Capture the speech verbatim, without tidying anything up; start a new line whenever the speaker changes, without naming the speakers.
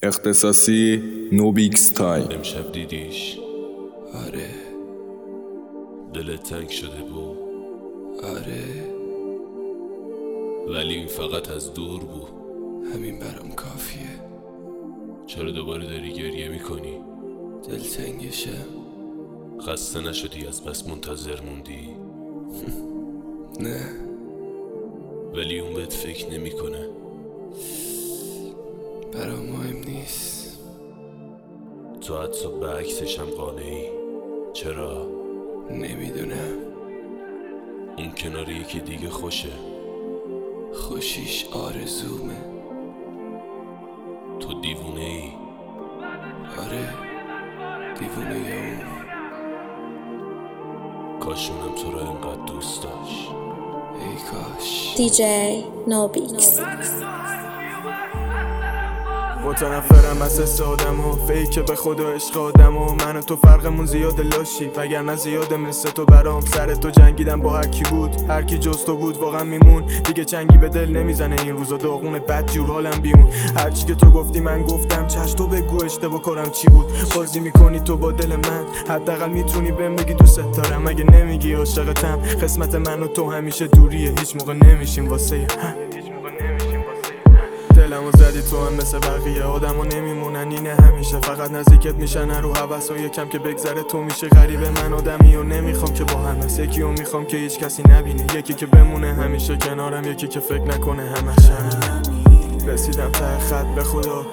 اختصاصی نوبیکس تایم.
امشب دیدیش؟
آره
دلت تنگ شده بود؟
آره
ولی این فقط از دور بود.
همین برام کافیه.
چرا دوباره داری گریه میکنی؟
دلتنگشم.
خسته نشدی از بس منتظر موندی؟
نه
ولی اون بهت فکر نمیکنه.
برام مهم نیست.
تو حتی به عکسش هم قانعی. چرا؟
نمیدونم.
اون کنار یکی دیگه خوشه.
خوشیش آرزومه.
تو دیوونه ای.
آره دیوونه اون.
کاش اونم تو رو انقدر دوست داشت.
ای کاش.
دی جی نوبیکس.
متنفرم از حس آدم و فیک به خدا عشق آدم و من و تو فرقمون زیاده لاشی وگرنه زیاده مثل تو برام. سر تو جنگیدم با هر کی بود، هر کی جز تو بود واقعا میمون. دیگه چنگی به دل نمیزنه این روزا، داغونه بد جور حالم بیمون. هرچی که تو گفتی من گفتم چش، تو بگو اشتباه کارم چی بود. بازی میکنی تو با دل من، حداقل میتونی بهم بگی دوست دارم. مگه نمیگی عاشقتم؟ قسمت من و تو همیشه دوریه، هیچ موقع نمیشیم واسه هم. دلمو زدی تو هم مثل بقیه آدمو نمیمونن اینه همیشه. فقط نزدیکت میشن رو حوث و یکم که بگذره تو میشه غریبه. من آدمی و نمیخوام که با هم هست، یکی و میخوام که هیچ کسی نبینه، یکی که بمونه همیشه کنارم، یکی که فکر نکنه همش همینه. رسیدم ته خط به خدا